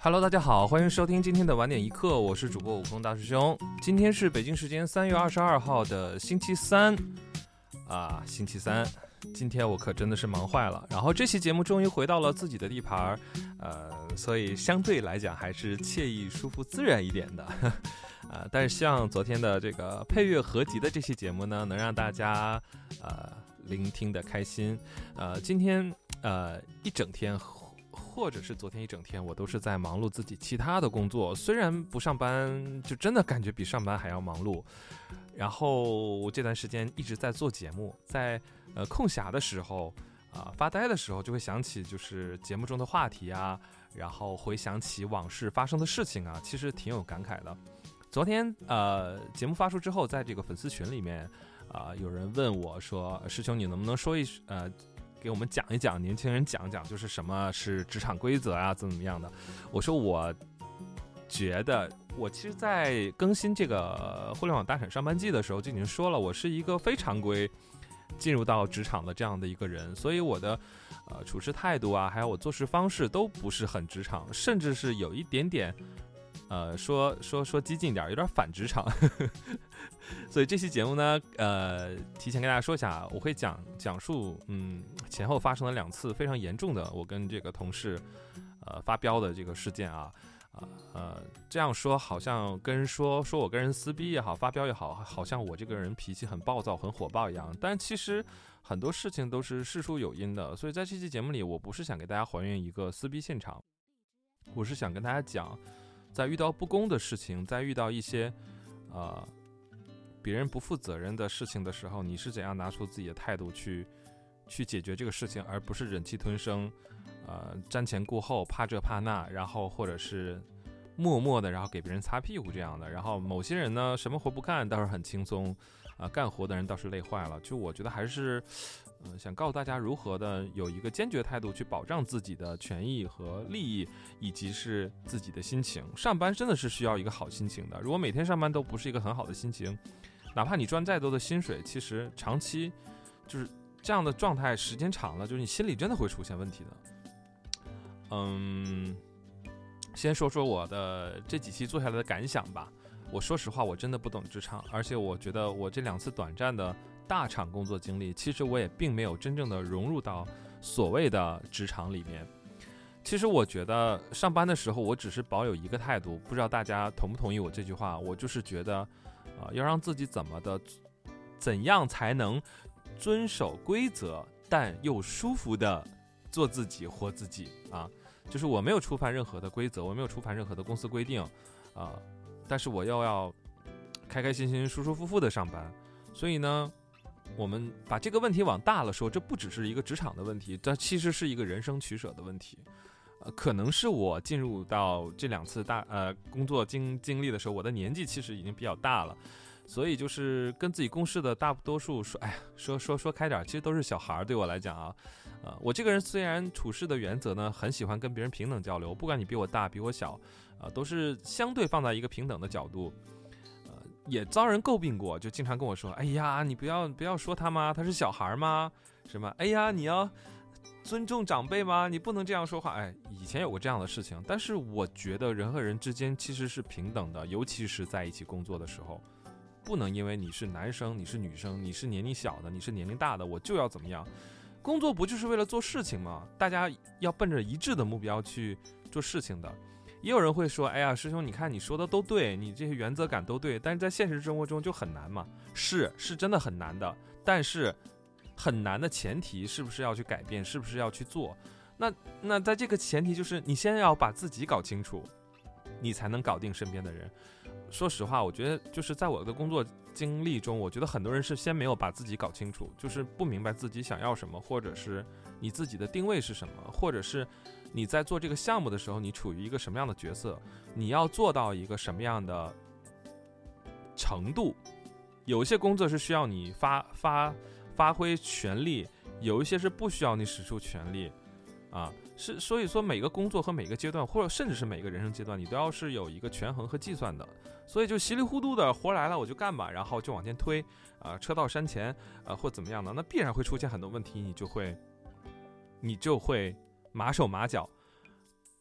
Hello， 大家好，欢迎收听今天的晚点一刻，我是主播悟空大师兄。今天是北京时间3月22号的星期三啊，星期三，今天我可真的是忙坏了。然后这期节目终于回到了自己的地盘，所以相对来讲还是惬意、舒服、自然一点的。但是希望昨天的这个配乐合集的这期节目呢，能让大家聆听的开心。今天一整天。或者是昨天一整天，我都是在忙碌自己其他的工作，虽然不上班，就真的感觉比上班还要忙碌。然后我这段时间一直在做节目，在空暇的时候发呆的时候，就会想起就是节目中的话题啊，然后回想起往事发生的事情啊，其实挺有感慨的。昨天节目发出之后，在这个粉丝群里面有人问我说：“师兄，你能不能说给我们讲一讲，年轻人讲讲，就是什么是职场规则啊，怎么样的？”我说，我觉得我其实在更新这个互联网大厂上班记的时候就已经说了，我是一个非常规进入到职场的这样的一个人，所以我的处事态度啊，还有我做事方式都不是很职场，甚至是有一点点说激进点，有点反职场。所以这期节目呢，提前跟大家说一下，我会讲述前后发生了2次非常严重的我跟这个同事发飙的这个事件啊。这样说好像跟人说我跟人撕逼也好，发飙也好，好像我这个人脾气很暴躁很火爆一样，但其实很多事情都是事出有因的。所以在这期节目里，我不是想给大家还原一个撕逼现场，我是想跟大家讲，在遇到不公的事情，在遇到一些别人不负责任的事情的时候，你是怎样拿出自己的态度去解决这个事情，而不是忍气吞声，瞻前顾后，怕这怕那，然后或者是默默的然后给别人擦屁股这样的。然后某些人呢，什么活不干倒是很轻松，干活的人倒是累坏了。就我觉得还是想告诉大家如何的有一个坚决态度去保障自己的权益和利益，以及是自己的心情。上班真的是需要一个好心情的，如果每天上班都不是一个很好的心情，哪怕你赚再多的薪水，其实长期就是这样的状态，时间长了，就是你心里真的会出现问题的。先说说我的这几期做下来的感想吧。我说实话，我真的不懂职场，而且我觉得我这2次短暂的大厂工作经历，其实我也并没有真正的融入到所谓的职场里面。其实我觉得上班的时候，我只是保有一个态度，不知道大家同不同意我这句话。我就是觉得要让自己怎样才能遵守规则，但又舒服的做自己活自己啊。就是我没有触犯任何的规则，我没有触犯任何的公司规定但是我又要开开心心舒舒服服的上班。所以呢，我们把这个问题往大了说，这不只是一个职场的问题，这其实是一个人生取舍的问题。可能是我进入到这2次工作经历的时候，我的年纪其实已经比较大了，所以就是跟自己共事的大多数说开点，其实都是小孩。对我来讲我这个人虽然处事的原则呢，很喜欢跟别人平等交流，不管你比我大比我小都是相对放在一个平等的角度。也遭人诟病过，就经常跟我说：“哎呀，你不要说他吗？他是小孩吗？什么？哎呀，你要尊重长辈吗？你不能这样说话。”以前有过这样的事情，但是我觉得人和人之间其实是平等的，尤其是在一起工作的时候，不能因为你是男生，你是女生，你是年龄小的，你是年龄大的，我就要怎么样。工作不就是为了做事情吗？大家要奔着一致的目标去做事情的。也有人会说：“哎呀，师兄，你看你说的都对，你这些原则感都对，但是在现实生活中就很难嘛。”是真的很难的，但是很难的前提是不是要去改变，是不是要去做？那在这个前提就是你先要把自己搞清楚，你才能搞定身边的人。说实话，我觉得就是在我的工作经历中，我觉得很多人是先没有把自己搞清楚，就是不明白自己想要什么，或者是你自己的定位是什么，或者是你在做这个项目的时候，你处于一个什么样的角色，你要做到一个什么样的程度。有一些工作是需要你发挥全力，有一些是不需要你使出全力所以说每个工作和每个阶段，或者甚至是每个人生阶段，你都要是有一个权衡和计算的。所以就稀里糊涂的活来了我就干吧，然后就往前推车到山前或怎么样的，那必然会出现很多问题，你就会麻手麻脚。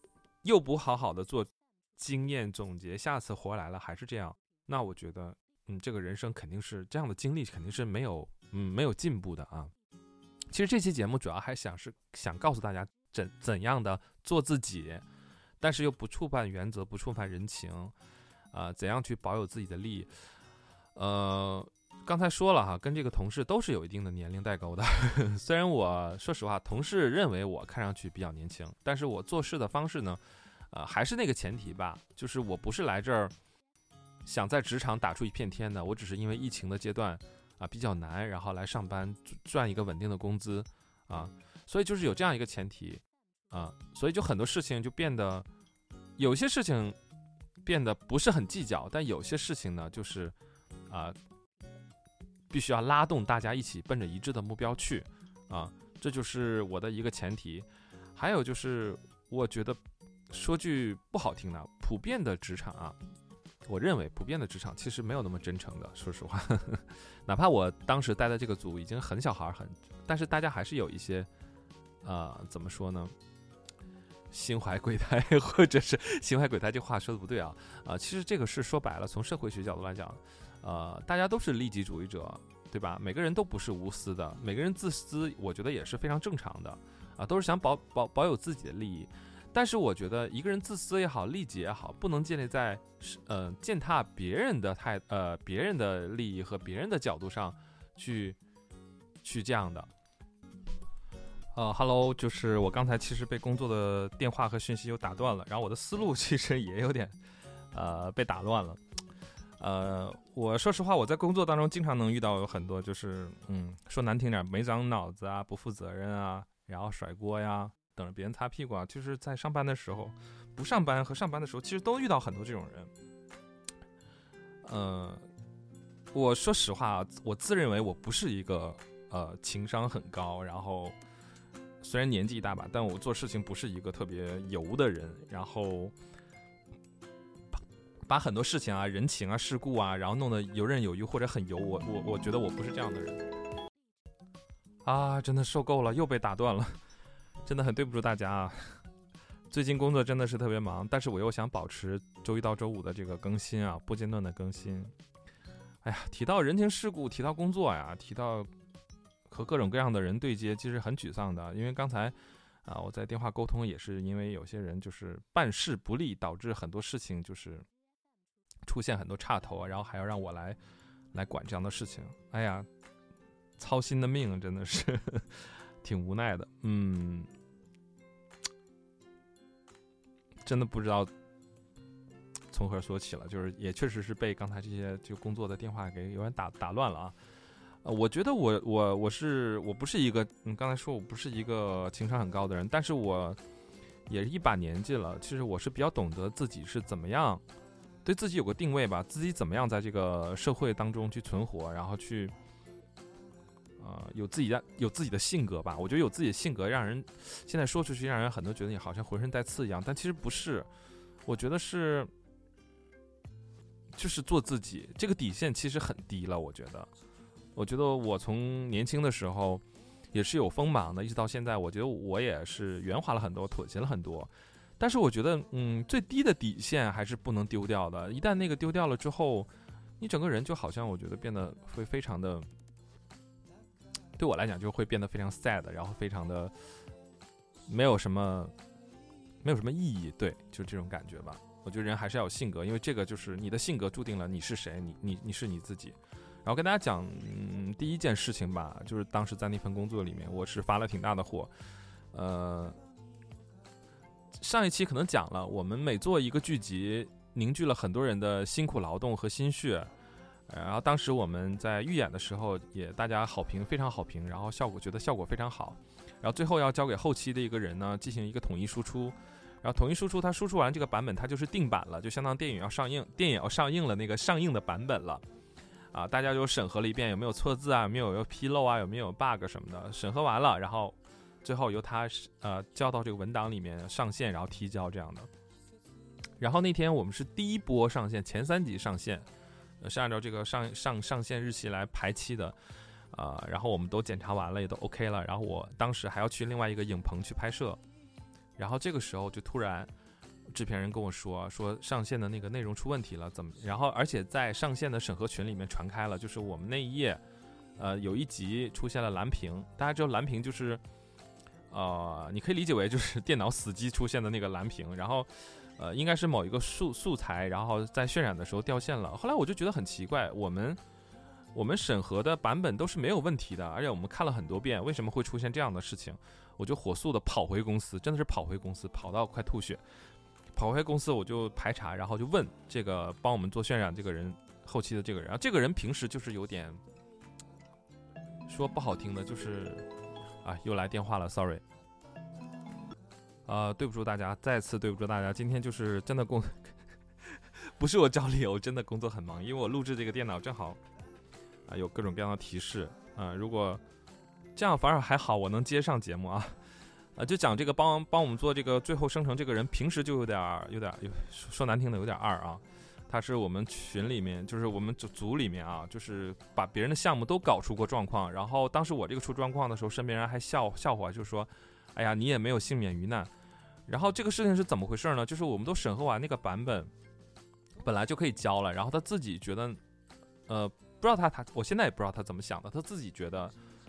又不好好的做经验总结，下次回来了还是这样，那我觉得这个人生肯定是这样的经历肯定是没有进步的啊。其实这期节目主要还想告诉大家怎样的做自己，但是又不触犯原则，不触犯人情，怎样去保有自己的利益。刚才说了哈，跟这个同事都是有一定的年龄代沟的。虽然我说实话，同事认为我看上去比较年轻，但是我做事的方式呢，还是那个前提吧，就是我不是来这儿想在职场打出一片天的，我只是因为疫情的阶段比较难，然后来上班赚一个稳定的工资所以就是有这样一个前提所以就很多事情就变得，有些事情变得不是很计较，但有些事情呢，就是必须要拉动大家一起奔着一致的目标去这就是我的一个前提。还有就是我觉得说句不好听的，普遍的职场我认为普遍的职场其实没有那么真诚的，说实话哪怕我当时待的这个组已经很小孩但是大家还是有一些怎么说呢，心怀鬼胎，或者是心怀鬼胎这话说的不对其实这个是说白了，从社会学角度来讲大家都是利己主义者，对吧？每个人都不是无私的，每个人自私我觉得也是非常正常的都是想保有自己的利益。但是我觉得一个人自私也好，利己也好，不能建立在践踏别人的利益和别人的角度上去这样的。Hello， 就是我刚才其实被工作的电话和讯息又打断了，然后我的思路其实也有点被打乱了。我说实话，我在工作当中经常能遇到有很多就是说难听点，没长脑子不负责任然后甩锅呀，等着别人擦屁股就是在上班的时候，不上班和上班的时候，其实都遇到很多这种人。我说实话我自认为我不是一个情商很高，然后虽然年纪大吧，但我做事情不是一个特别油的人，然后把很多事情人情事故然后弄得游刃有余或者很油，我觉得我不是这样的人真的受够了，又被打断了，真的很对不住大家最近工作真的是特别忙，但是我又想保持周一到周五的这个更新不间断的更新。哎呀，提到人情世故，提到工作提到和各种各样的人对接，其实很沮丧的。因为刚才我在电话沟通也是因为有些人就是办事不力，导致很多事情就是出现很多岔头然后还要让我来管这样的事情。哎呀，操心的命真的是挺无奈的。真的不知道从何说起了，就是也确实是被刚才这些就工作的电话给有点打乱了我觉得我不是一个刚才说我不是一个情商很高的人，但是我也是一把年纪了，其实我是比较懂得自己是怎么样对自己有个定位吧，自己怎么样在这个社会当中去存活，然后去有自己的性格吧。我觉得有自己的性格让人现在说出去让人很多觉得你好像浑身带刺一样，但其实不是，我觉得是就是做自己，这个底线其实很低了。我觉得我从年轻的时候也是有锋芒的，一直到现在我觉得我也是圆滑了很多，妥协了很多，但是我觉得最低的底线还是不能丢掉的。一旦那个丢掉了之后，你整个人就好像我觉得变得会非常的，对我来讲就会变得非常 sad， 然后非常的没有什么意义，对，就这种感觉吧。我觉得人还是要有性格，因为这个就是你的性格注定了你是谁，你是你自己。然后跟大家讲第一件事情吧，就是当时在那份工作里面我是发了挺大的火。上一期可能讲了，我们每做一个剧集凝聚了很多人的辛苦劳动和心血，然后当时我们在预演的时候也大家好评，非常好评，然后觉得效果非常好，然后最后要交给后期的一个人呢进行一个统一输出，然后统一输出，它输出完这个版本它就是定版了，就相当于电影要上映了那个上映的版本了大家就审核了一遍有没有错字有没有纰漏有没有 bug 什么的，审核完了，然后最后由他交到这个文档里面上线，然后提交这样的。然后那天我们是第一波上线，前3集上线，是按照这个上线日期来排期的然后我们都检查完了，也都 OK 了。然后我当时还要去另外一个影棚去拍摄，然后这个时候就突然制片人跟我说上线的那个内容出问题了，怎么？然后而且在上线的审核群里面传开了，就是我们那一页，有一集出现了蓝屏，大家知道蓝屏就是，你可以理解为就是电脑死机出现的那个蓝屏，然后，应该是某一个素材，然后在渲染的时候掉线了。后来我就觉得很奇怪，我们审核的版本都是没有问题的，而且我们看了很多遍，为什么会出现这样的事情？我就火速的跑回公司，真的是跑回公司，跑到快吐血。跑回公司我就排查，然后就问这个帮我们做渲染这个人，后期的这个人，然后这个人平时就是有点说不好听的，就是又来电话了 ，sorry， 对不住大家，再次对不住大家，今天就是真的不是我找理由，真的工作很忙，因为我录制这个电脑正好有各种各样的提示如果这样反而还好，我能接上节目就讲这个帮我们做这个最后生成这个人，平时就有点说难听的有点二他是我们群里面，就是我们组里面就是把别人的项目都搞出过状况，然后当时我这个出状况的时候，身边人还笑话，就说，哎呀，你也没有幸免于难。然后这个事情是怎么回事呢？就是我们都审核完那个版本，本来就可以交了，然后他自己觉得，不知道他我现在也不知道他怎么想的，他自己觉得，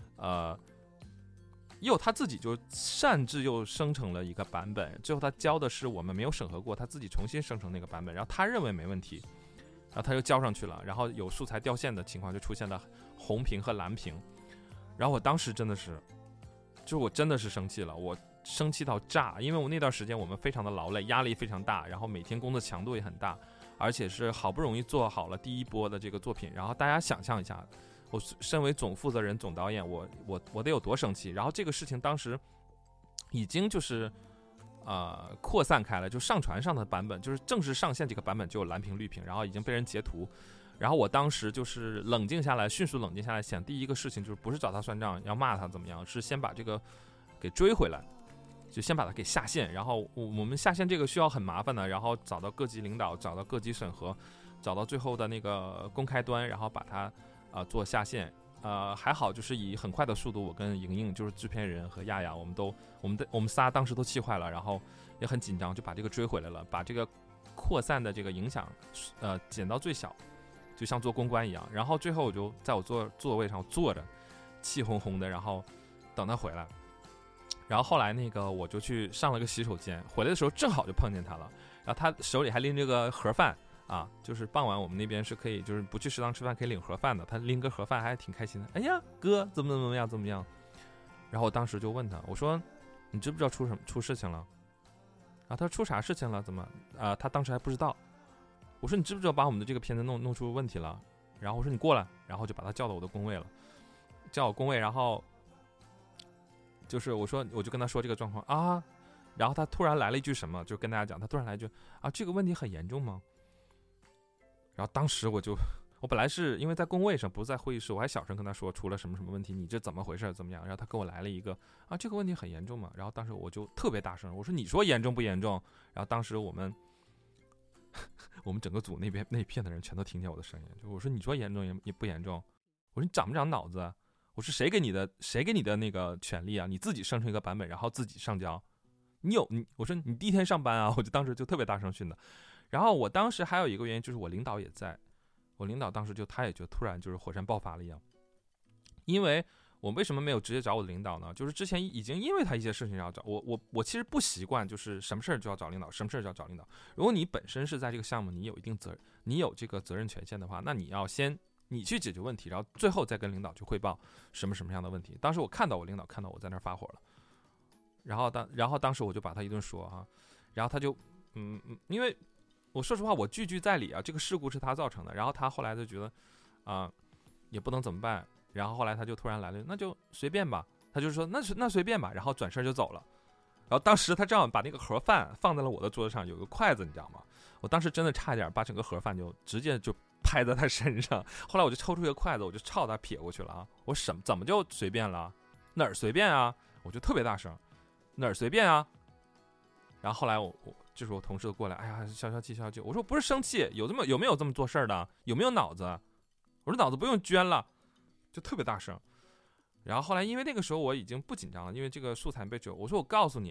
他自己就擅自又生成了一个版本，最后他交的是我们没有审核过，他自己重新生成那个版本，然后他认为没问题，然后他就交上去了，然后有素材掉线的情况就出现了红屏和蓝屏，然后我当时真的是生气了，我生气到炸，因为我那段时间我们非常的劳累，压力非常大，然后每天工作强度也很大，而且是好不容易做好了第一波的这个作品，然后大家想象一下，我身为总负责人、总导演，我得有多生气？然后这个事情当时已经就是扩散开了，就上传上的版本，就是正式上线这个版本就有蓝屏、绿屏，然后已经被人截图。然后我当时就是迅速冷静下来，想第一个事情就是不是找他算账，要骂他怎么样，是先把这个给追回来，就先把它给下线。然后我们下线这个需要很麻烦的，然后找到各级领导，找到各级审核，找到最后的那个公开端，然后把它做下线，还好就是以很快的速度，我跟莹莹就是制片人和亚亚，我们仨当时都气坏了，然后也很紧张，就把这个追回来了，把这个扩散的这个影响减到最小，就像做公关一样。然后最后我就在我座位上坐着，气哄哄的，然后等他回来。然后后来那个我就去上了个洗手间，回来的时候正好就碰见他了，然后他手里还拎着个盒饭。就是傍晚我们那边是可以，就是不去食堂吃饭可以领盒饭的。他拎个盒饭还挺开心的。哎呀，哥，怎么样？然后我当时就问他，我说：“你知不知道出事情了？”他说：“出啥事情了？怎么？他当时还不知道。”我说：“你知不知道把我们的这个片子弄出问题了？”然后我说：“你过来。”然后就把他叫到我的工位了，叫我工位，然后就是我就跟他说这个状况然后他突然来了一句什么，就跟大家讲，他突然来一句这个问题很严重吗？然后当时我本来是因为在工位上，不是在会议室，我还小声跟他说出了什么问题，你这怎么回事，怎么样？然后他跟我来了一个这个问题很严重嘛。然后当时我就特别大声，我说你说严重不严重？然后当时我们整个组那片的人全都听见我的声音，就我说你说严重也不严重？我说你长不长脑子？我说谁给你的那个权利啊？你自己生成一个版本，然后自己上交，我说你第一天上班我就当时就特别大声训的。然后我当时还有一个原因，就是我领导也在，我领导当时他也就突然就是火山爆发了一样。因为我为什么没有直接找我的领导呢？就是之前已经因为他一些事情要找我其实不习惯，就是什么事儿就要找领导，什么事儿就要找领导。如果你本身是在这个项目，你有一定你有这个责任权限的话，那你要先你去解决问题，然后最后再跟领导去汇报什么样的问题。当时我看到我领导看到我在那儿发火了，然后当时我就把他一顿说然后他就因为我说实话，我句句在理这个事故是他造成的。然后他后来就觉得也不能怎么办。然后后来他就突然来了，那就随便吧。他就说那随便吧，然后转身就走了。然后当时他正好把那个盒饭放在了我的桌子上，有个筷子，你知道吗？我当时真的差点把整个盒饭就直接就拍在他身上。后来我就抽出一个筷子，我就朝他撇过去了我怎么就随便了？哪儿随便啊？我就特别大声，哪儿随便啊？然后后来就是我同事过来，哎呀，消气。我说不是生气，有没有这么做事的？有没有脑子？我说脑子不用捐了，就特别大声。然后后来因为那个时候我已经不紧张了，因为这个素材被追，我说我告诉你，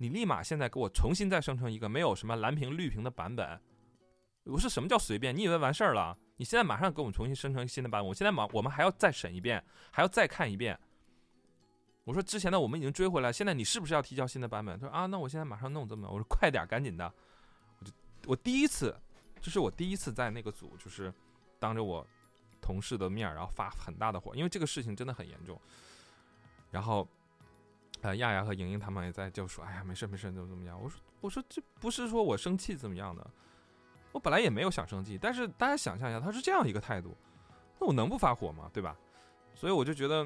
你立马现在给我重新再生成一个没有什么蓝屏绿屏的版本。我说什么叫随便？你以为完事儿了？你现在马上给我们重新生成一个新的版本，我们还要再审一遍，还要再看一遍。我说之前的我们已经追回来，现在你是不是要提交新的版本？他说啊，那我现在马上弄这么。我说快点，赶紧的。我第一次，这是我第一次在那个组，就是当着我同事的面，然后发很大的火，因为这个事情真的很严重。然后，亚亚和莹莹他们也在就说，哎呀，没事，怎么样？我说这不是说我生气怎么样的，我本来也没有想生气，但是大家想象一下，他是这样一个态度，那我能不发火吗？对吧？所以我就觉得，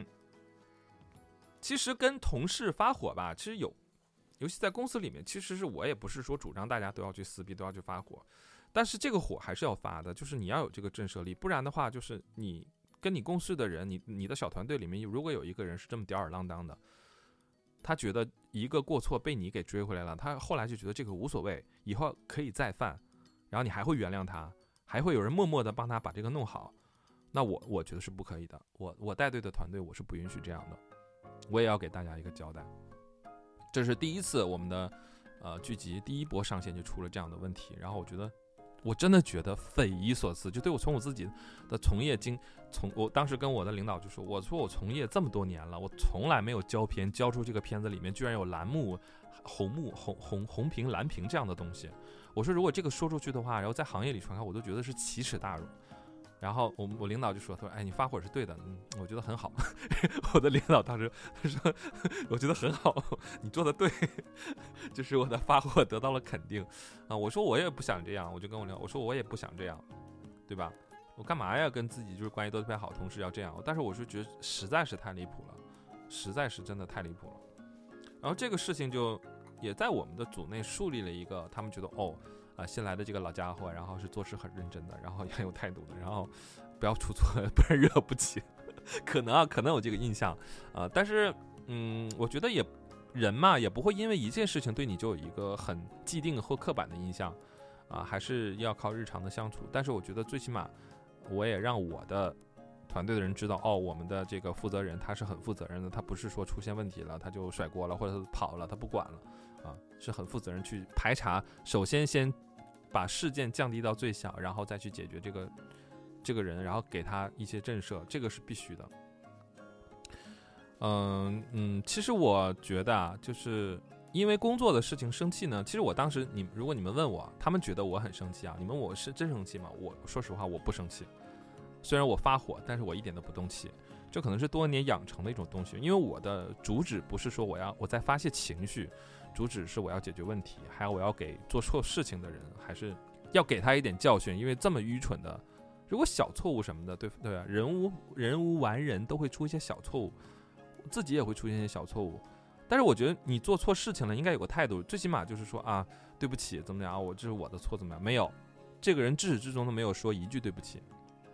其实跟同事发火吧，其实尤其在公司里面，其实是我也不是说主张大家都要去撕逼，都要去发火，但是这个火还是要发的，就是你要有这个震慑力，不然的话，就是你跟你共事的人，你的小团队里面，如果有一个人是这么吊儿郎当的，他觉得一个过错被你给追回来了，他后来就觉得这个无所谓，以后可以再犯，然后你还会原谅他，还会有人默默的帮他把这个弄好，那我觉得是不可以的，我带队的团队我是不允许这样的，我也要给大家一个交代。这是第一次我们的剧集第一波上线就出了这样的问题，然后我真的觉得匪夷所思，就对我从我自己的从业我当时跟我的领导就说，我从业这么多年了，我从来没有交片交出这个片子里面居然有蓝幕、红屏、蓝屏这样的东西。我说如果这个说出去的话，然后在行业里传开，我都觉得是奇耻大辱。然后我领导就说，他说哎，你发火是对的，我觉得很好。我的领导当时他说我觉得很好，你做的对，就是我的发火得到了肯定啊。我说我也不想这样，我就跟我领导我说我也不想这样，对吧？我干嘛呀跟自己就是关系都特别好的同事要这样？但是我是觉得实在是太离谱了，实在是真的太离谱了。然后这个事情就也在我们的组内树立了一个，他们觉得新来的这个老家伙，然后是做事很认真的，然后也很有态度的，然后不要出错，不然惹不起。可能有这个印象但是我觉得人嘛也不会因为一件事情对你就有一个很既定或刻板的印象还是要靠日常的相处。但是我觉得最起码我也让我的团队的人知道我们的这个负责人他是很负责任的，他不是说出现问题了他就甩锅了或者跑了他不管了是很负责任去排查，首先把事件降低到最小，然后再去解决这个人，然后给他一些震慑，这个是必须的。其实我觉得就是因为工作的事情生气呢，其实我当时如果你们问我，他们觉得我很生气你们问我是真生气吗？我说实话我不生气，虽然我发火，但是我一点都不动气。这可能是多年养成的一种东西，因为我的主旨不是说我在发泄情绪，主旨是我要解决问题，还有我要给做错事情的人还是要给他一点教训，因为这么愚蠢的，如果小错误什么的，对吧？人无完人，都会出一些小错误，自己也会出现一些小错误。但是我觉得你做错事情了，应该有个态度，最起码就是说对不起，怎么样这是我的错，怎么样？没有，这个人至始至终都没有说一句对不起。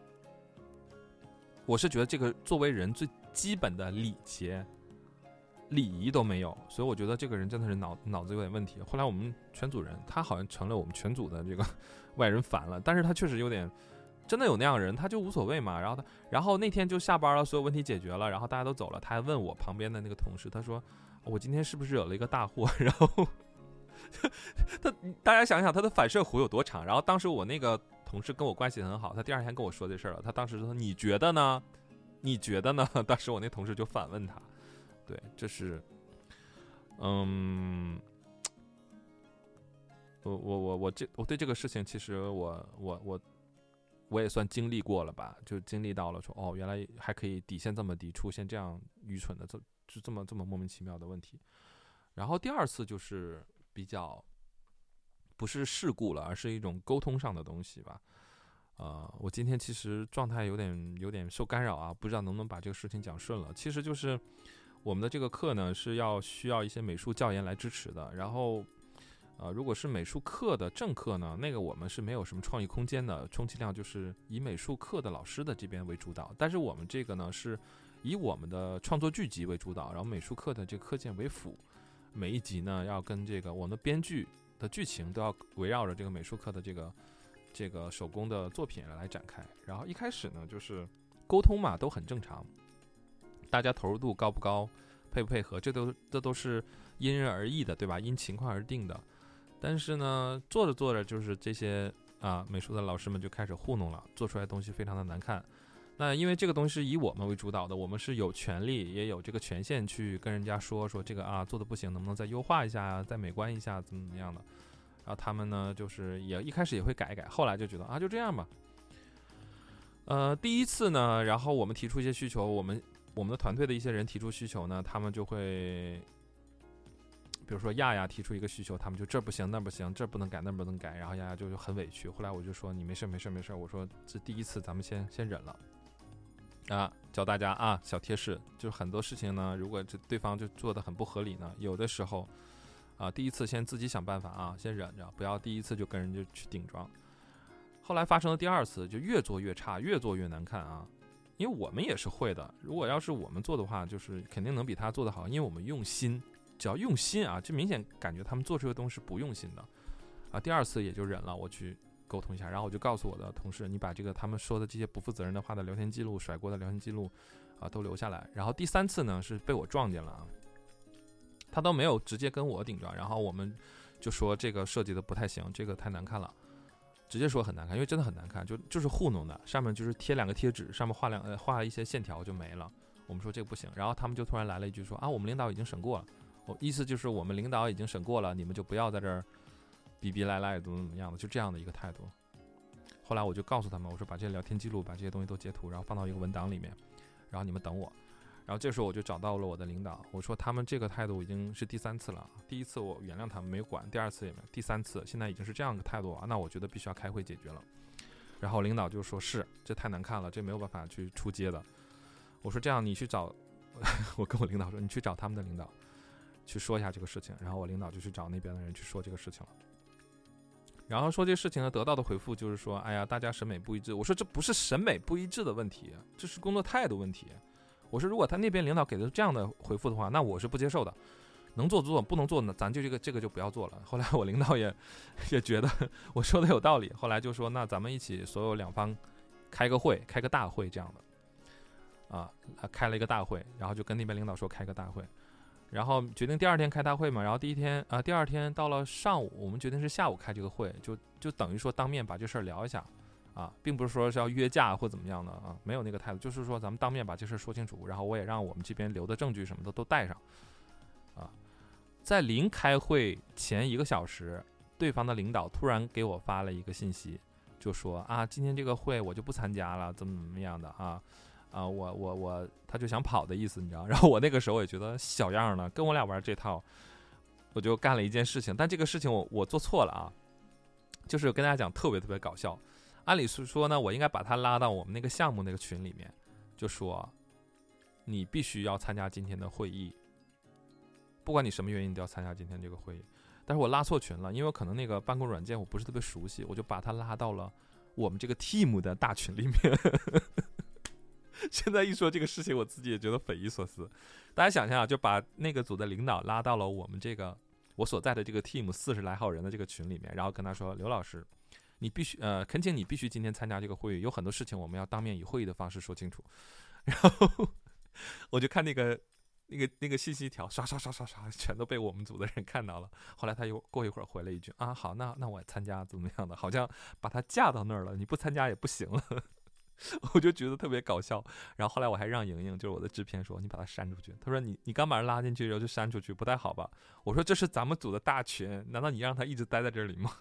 我是觉得这个作为人最基本的礼节、礼仪都没有，所以我觉得这个人真的是脑子有点问题。后来我们全组人，他好像成了我们全组的这个外人烦了，但是他确实有点，真的有那样的人，他就无所谓嘛。然后那天就下班了，所有问题解决了，然后大家都走了，他还问我旁边的那个同事，他说我今天是不是惹了一个大祸？然后大家想想他的反射弧有多长。然后当时我那个同事跟我关系很好，他第二天跟我说这事儿了，他当时说你觉得呢？当时我那同事就反问他，对，这是我对这个事情其实我也算经历过了吧，就经历到了说原来还可以底线这么低，出现这样愚蠢的这么莫名其妙的问题。然后第二次就是比较不是事故了，而是一种沟通上的东西吧。我今天其实状态有点受干扰不知道能不能把这个事情讲顺了。其实就是我们的这个课呢是需要一些美术教研来支持的，然后如果是美术课的正课呢，那个我们是没有什么创意空间的，充其量就是以美术课的老师的这边为主导。但是我们这个呢是以我们的创作剧集为主导，然后美术课的这个课件为辅，每一集呢要跟这个我们的编剧的剧情都要围绕着这个美术课的这个手工的作品来展开。然后一开始呢就是沟通嘛都很正常，大家投入度高不高， 配不配合，这都是因人而异的，对吧？因情况而定的。但是呢，做着做着，就是这些美术的老师们就开始糊弄了，做出来的东西非常的难看。那因为这个东西是以我们为主导的，我们是有权利也有这个权限去跟人家说这个做的不行，能不能再优化一下啊，再美观一下，怎么样的。然后他们呢，就是也一开始也会改一改，后来就觉得就这样吧。第一次呢，然后我们提出一些需求，我们的团队的一些人提出需求呢，他们就会，比如说亚提出一个需求，他们就这不行那不行，这不能改那不能改，然后亚就很委屈。后来我就说你没事，我说这第一次咱们先忍了。教大家小贴士，就是很多事情呢，如果这对方就做的很不合理呢，有的时候第一次先自己想办法先忍着，不要第一次就跟人家去顶撞。后来发生了第二次，就越做越差，越做越难看因为我们也是会的，如果要是我们做的话，就是肯定能比他做的好，因为我们用心，只要用心就明显感觉他们做这个东西是不用心的第二次也就忍了，我去沟通一下，然后我就告诉我的同事，你把这个他们说的这些不负责任的话的聊天记录、甩锅的聊天记录都留下来。然后第三次呢是被我撞见了他都没有直接跟我顶撞，然后我们就说这个设计的不太行，这个太难看了，直接说很难看，因为真的很难看，就是糊弄的，上面就是贴2个贴纸，上面画一些线条就没了。我们说这个不行，然后他们就突然来了一句说我们领导已经审过了，意思就是我们领导已经审过了，你们就不要在这儿逼逼赖赖怎么样的，就这样的一个态度。后来我就告诉他们，我说把这些聊天记录，把这些东西都截图，然后放到一个文档里面，然后你们等我。然后这时候我就找到了我的领导，我说他们这个态度已经是第3次了，第一次我原谅他们没有管，第2次也没有，第3次现在已经是这样一个态度那我觉得必须要开会解决了。然后领导就说是，这太难看了，这没有办法去出街的。我说这样你去找我跟我领导说，你去找他们的领导去说一下这个事情。然后我领导就去找那边的人去说这个事情了。然后说这个事情呢，得到的回复就是说，哎呀，大家审美不一致。我说这不是审美不一致的问题，这是工作态度问题。我说如果他那边领导给的这样的回复的话，那我是不接受的。能做做，不能做呢，咱就这个就不要做了。后来我领导也觉得我说的有道理，后来就说那咱们一起所有两方开个会，开个大会这样的开了一个大会，然后就跟那边领导说开个大会。然后决定第2天开大会嘛，然后第2天到了上午，我们决定是下午开这个会，就等于说当面把这事儿聊一下并不是说是要约架或怎么样的没有那个态度，就是说咱们当面把这事儿说清楚，然后我也让我们这边留的证据什么的都带上在临开会前1个小时，对方的领导突然给我发了一个信息，就说今天这个会我就不参加了，怎么样的他就想跑的意思，你知道。然后我那个时候也觉得小样了，跟我俩玩这套，我就干了一件事情。但这个事情我做错了就是跟大家讲特别特别搞笑。按理说呢，我应该把他拉到我们那个项目那个群里面，就说你必须要参加今天的会议，不管你什么原因都要参加今天这个会议。但是我拉错群了，因为可能那个办公软件我不是特别熟悉，我就把他拉到了我们这个 team 的大群里面。现在一说这个事情，我自己也觉得匪夷所思。大家想象就把那个组的领导拉到了我们这个我所在的这个 team 40来号人的这个群里面，然后跟他说，刘老师，你必须恳请你必须今天参加这个会议，有很多事情我们要当面以会议的方式说清楚。然后我就看那个信息条刷，全都被我们组的人看到了。后来他又过一会儿回了一句好，那我参加怎么样的，好像把他架到那儿了，你不参加也不行了。我就觉得特别搞笑。然后后来我还让莹莹，就是我的制片说，你把他删出去。他说你刚把人拉进去然后就删出去，不太好吧？我说这是咱们组的大群，难道你让他一直待在这里吗？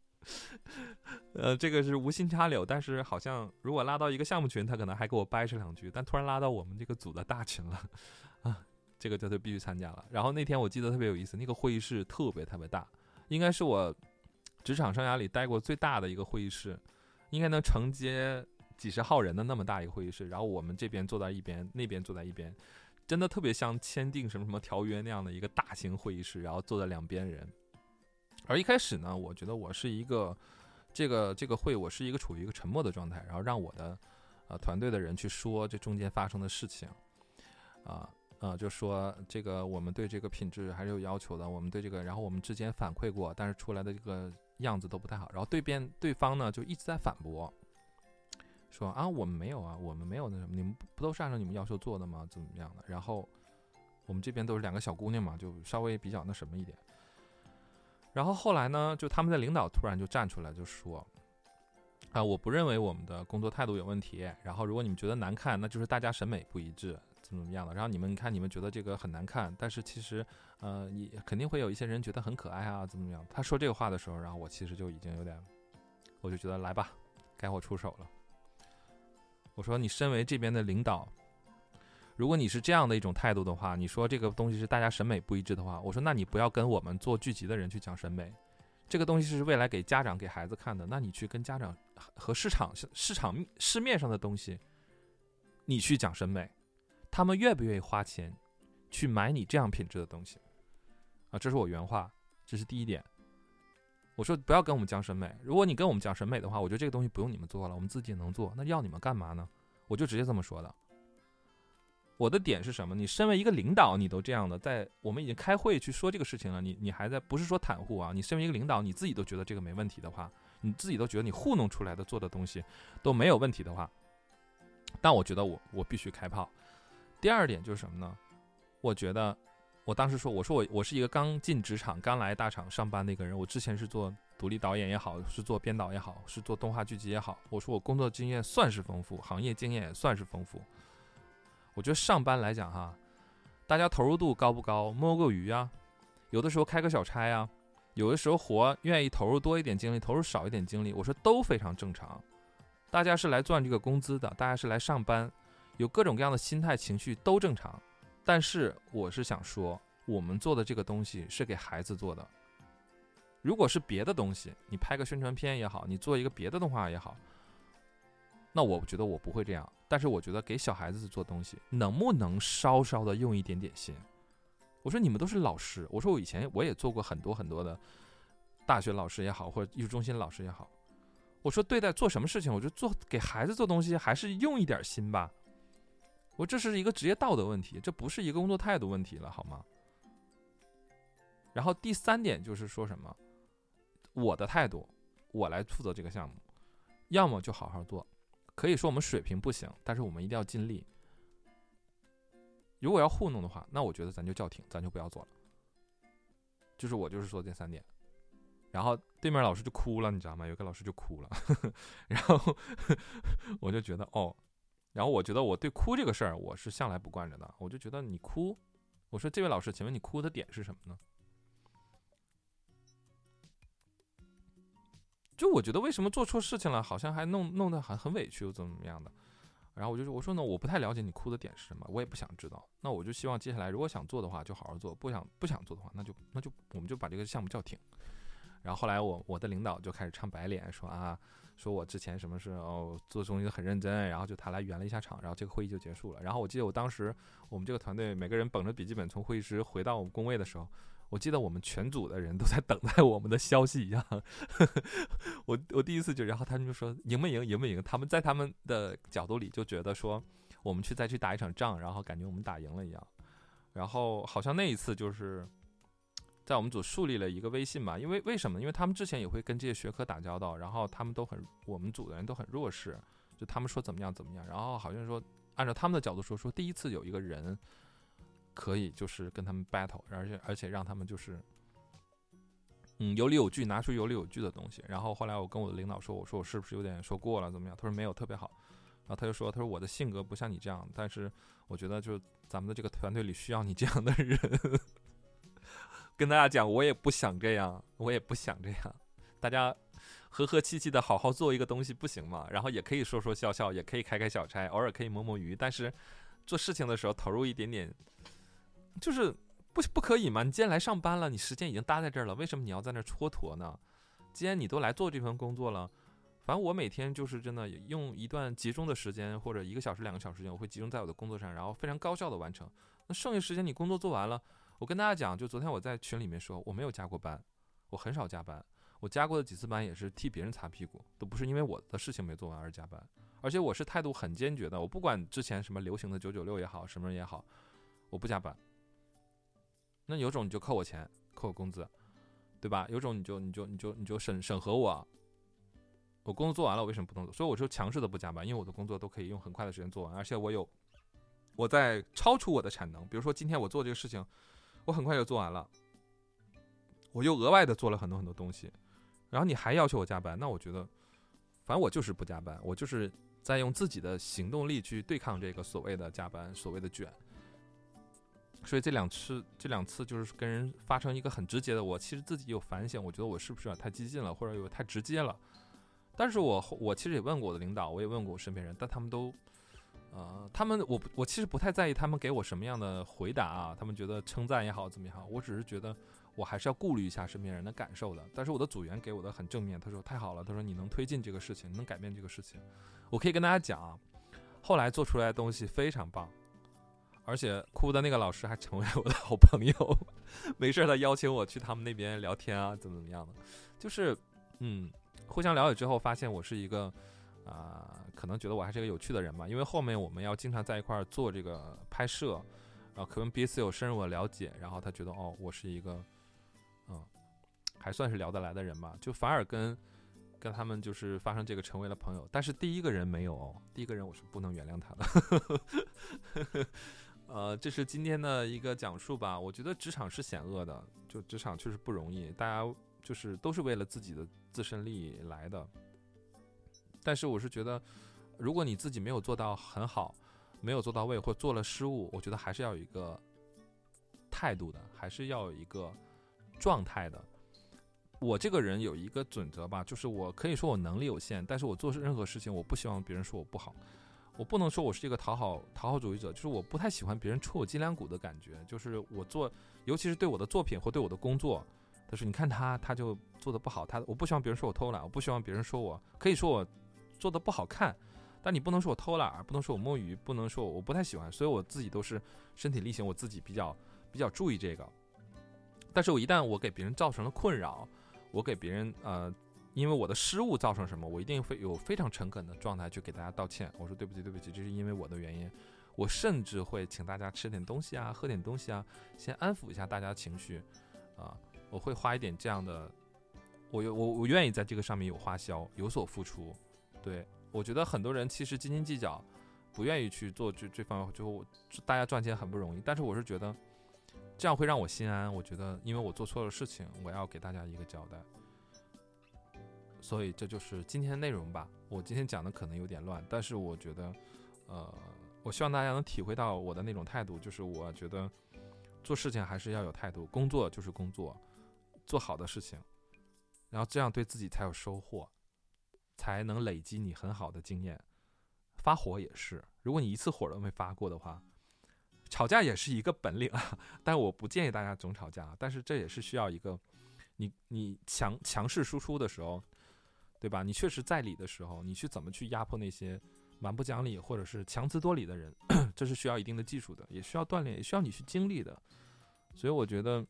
这个是无心插柳，但是好像如果拉到一个项目群，他可能还给我掰扯2句，但突然拉到我们这个组的大群了这个就必须参加了。然后那天我记得特别有意思，那个会议室特别特别大，应该是我职场生涯里待过最大的一个会议室，应该能承接几十号人的那么大一个会议室。然后我们这边坐在一边，那边坐在一边，真的特别像签订什么条约那样的一个大型会议室，然后坐在2边人。而一开始呢，我觉得我是一个这个会我是一个处于一个沉默的状态，然后让我的团队的人去说这中间发生的事情就说这个我们对这个品质还是有要求的，我们对这个，然后我们之前反馈过，但是出来的这个样子都不太好。然后对方呢就一直在反驳，说我们没有我们没有那什么，你们不都是按照你们要求做的吗？怎么样的？然后我们这边都是2个小姑娘嘛，就稍微比较那什么一点。然后后来呢，就他们的领导突然就站出来就说，我不认为我们的工作态度有问题，然后如果你们觉得难看，那就是大家审美不一致，怎么样的。然后你们看，你们觉得这个很难看，但是其实你肯定会有一些人觉得很可爱啊，怎么样。他说这个话的时候，然后我其实就已经有点，我就觉得来吧，该我出手了。我说你身为这边的领导，如果你是这样的一种态度的话，你说这个东西是大家审美不一致的话，我说那你不要跟我们做剧集的人去讲审美，这个东西是未来给家长给孩子看的，那你去跟家长和市面上的东西你去讲审美，他们愿不愿意花钱去买你这样品质的东西啊？这是我原话，这是第一点。我说不要跟我们讲审美，如果你跟我们讲审美的话，我觉得这个东西不用你们做了，我们自己也能做，那要你们干嘛呢？我就直接这么说的。我的点是什么？你身为一个领导，你都这样的，在我们已经开会去说这个事情了，你还在不是说袒护啊？你身为一个领导，你自己都觉得这个没问题的话，你自己都觉得你糊弄出来的做的东西都没有问题的话，但我觉得我必须开炮。第二点就是什么呢？我觉得我当时说，我是一个刚进职场、刚来大厂上班的一个人，我之前是做独立导演也好，是做编导也好，是做动画剧集也好，我说我工作经验算是丰富，行业经验也算是丰富。我觉得上班来讲哈，大家投入度高不高，摸过鱼啊，有的时候开个小差啊，有的时候活愿意投入多一点精力，投入少一点精力，我说都非常正常。大家是来赚这个工资的，大家是来上班，有各种各样的心态情绪都正常。但是我是想说，我们做的这个东西是给孩子做的。如果是别的东西，你拍个宣传片也好，你做一个别的动画也好，那我觉得我不会这样。但是我觉得给小孩子做东西，能不能稍稍的用一点点心？我说你们都是老师，我说我以前我也做过很多很多的大学老师也好，或者艺术中心老师也好，我说对待做什么事情，我就做给孩子做东西，还是用一点心吧。我这是一个职业道德问题，这不是一个工作态度问题了，好吗？然后第三点就是说什么，我的态度，我来负责这个项目，要么就好好做。可以说我们水平不行，但是我们一定要尽力。如果要糊弄的话，那我觉得咱就叫停，咱就不要做了。就是我就是说这3点，然后对面老师就哭了，你知道吗？有个老师就哭了，然后我就觉得然后我觉得我对哭这个事儿我是向来不惯着的，我就觉得你哭，我说这位老师，请问你哭的点是什么呢？就我觉得为什么做错事情了，好像还弄得很委屈，又怎么样的？然后我说呢，我不太了解你哭的点是什么，我也不想知道。那我就希望接下来如果想做的话，就好好做；不想做的话，那就我们就把这个项目叫停。然后后来我的领导就开始唱白脸，说我之前什么事做东西很认真，然后就他来圆了一下场，然后这个会议就结束了。然后我记得我当时我们这个团队每个人捧着笔记本从会议室回到我们工位的时候，我记得我们全组的人都在等待我们的消息一样。我第一次就，然后他们就说赢没赢，他们在他们的角度里就觉得说我们再去打一场仗，然后感觉我们打赢了一样。然后好像那一次就是在我们组树立了一个威信吧，为什么？因为他们之前也会跟这些学科打交道，然后他们我们组的人都很弱势，就他们说怎么样，然后好像说按照他们的角度说第一次有一个人可以就是跟他们 battle， 而且让他们就是有理有据，拿出有理有据的东西。然后后来我跟我的领导说，我说我是不是有点说过了怎么样？他说没有，特别好。然后他说我的性格不像你这样，但是我觉得就咱们的这个团队里需要你这样的人。跟大家讲，我也不想这样，大家和和气气的好好做一个东西不行吗？然后也可以说说笑笑，也可以开小差，偶尔可以摸摸鱼，但是做事情的时候投入一点点，就是不可以吗？你既然来上班了，你时间已经搭在这儿了，为什么你要在那儿蹉跎呢？既然你都来做这份工作了，反正我每天就是真的用一段集中的时间，或者1个小时2个小时时间，我会集中在我的工作上，然后非常高效的完成。那剩下时间你工作做完了，我跟大家讲，就昨天我在群里面说，我没有加过班，我很少加班，我加过的几次班也是替别人擦屁股，都不是因为我的事情没做完而加班。而且我是态度很坚决的，我不管之前什么流行的996也好，什么人也好，我不加班。那有种你就扣我钱，扣我工资，对吧？有种你就审核我工作做完了，我为什么不能做？所以我就强势的不加班，因为我的工作都可以用很快的时间做完，而且我有我在超出我的产能。比如说今天我做这个事情，我很快就做完了，我又额外的做了很多很多东西，然后你还要求我加班，那我觉得反正我就是不加班，我就是在用自己的行动力去对抗这个所谓的加班，所谓的卷。所以这两次就是跟人发生一个很直接的，我其实自己有反省，我觉得我是不是有点太激进了，或者有太直接了。但是我其实也问过我的领导，我也问过我身边人，但他们都我其实不太在意他们给我什么样的回答啊，他们觉得称赞也好怎么样，我只是觉得我还是要顾虑一下身边人的感受的。但是我的组员给我的很正面，他说太好了，他说你能推进这个事情，你能改变这个事情。我可以跟大家讲，后来做出来的东西非常棒，而且哭的那个老师还成为我的好朋友，没事他邀请我去他们那边聊天啊，怎么样的，就是互相了解之后发现我是一个可能觉得我还是一个有趣的人吧，因为后面我们要经常在一块儿做这个拍摄，然后可能彼此有深入的了解，然后他觉得我是一个还算是聊得来的人吧，就反而跟他们就是发生这个成为了朋友。但是第一个人没有第一个人我是不能原谅他的这是今天的一个讲述吧。我觉得职场是险恶的，就职场确实不容易，大家就是都是为了自己的自身利益来的。但是我是觉得如果你自己没有做到很好，没有做到位，或做了失误，我觉得还是要有一个态度的，还是要有一个状态的。我这个人有一个准则吧，就是我可以说我能力有限，但是我做任何事情我不希望别人说我不好，我不能说我是一个讨好主义者，就是我不太喜欢别人戳我脊梁骨的感觉。就是我做，尤其是对我的作品或对我的工作，但是你看他就做得不好，我不希望别人说我偷懒，我不希望别人说我，可以说我做得不好看，但你不能说我偷懒，不能说我摸鱼，不能说我不太喜欢。所以我自己都是身体力行，我自己比较注意这个。但是我一旦我给别人造成了困扰，我给别人因为我的失误造成什么，我一定会有非常诚恳的状态去给大家道歉，我说对不起，这是因为我的原因。我甚至会请大家吃点东西啊，喝点东西啊，先安抚一下大家情绪我会花一点这样的，我愿意在这个上面有花销，有所付出。对，我觉得很多人其实斤斤计较，不愿意去做这方面，就大家赚钱很不容易，但是我是觉得这样会让我心安。我觉得因为我做错了事情，我要给大家一个交代。所以这就是今天的内容吧。我今天讲的可能有点乱，但是我觉得我希望大家能体会到我的那种态度，就是我觉得做事情还是要有态度，工作就是工作，做好的事情，然后这样对自己才有收获，才能累积你很好的经验。发火也是，如果你一次火都没发过的话，吵架也是一个本领但我不建议大家总吵架，但是这也是需要一个你强势输出的时候，对吧？你确实在理的时候，你去怎么去压迫那些蛮不讲理或者是强词夺理的人这是需要一定的技术的，也需要锻炼，也需要你去经历的。所以我觉得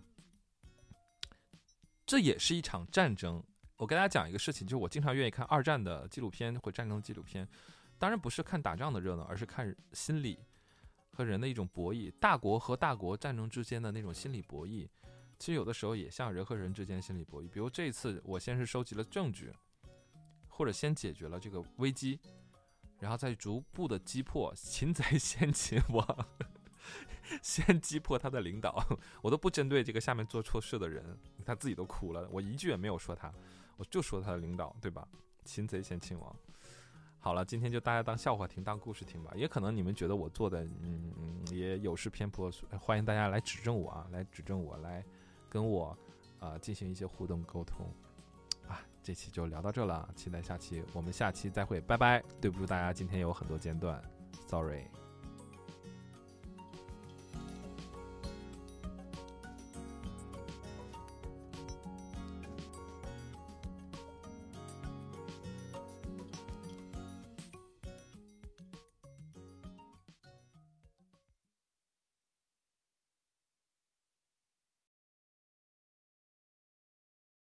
这也是一场战争。我跟大家讲一个事情，就是我经常愿意看二战的纪录片或战争的纪录片，当然不是看打仗的热闹，而是看心理和人的一种博弈，大国和大国战争之间的那种心理博弈，其实有的时候也像人和人之间心理博弈。比如这一次我先是收集了证据，或者先解决了这个危机，然后再逐步的击破，擒贼先擒王先击破他的领导。我都不针对这个下面做错事的人，他自己都哭了，我一句也没有说他，我就说他的领导，对吧？擒贼先擒王。好了，今天就大家当笑话听，当故事听吧。也可能你们觉得我做的也有失偏颇，欢迎大家来指正我啊，来跟我进行一些互动沟通这期就聊到这了，期待下期，我们下期再会，拜拜。对不住大家今天有很多间断 ，sorry。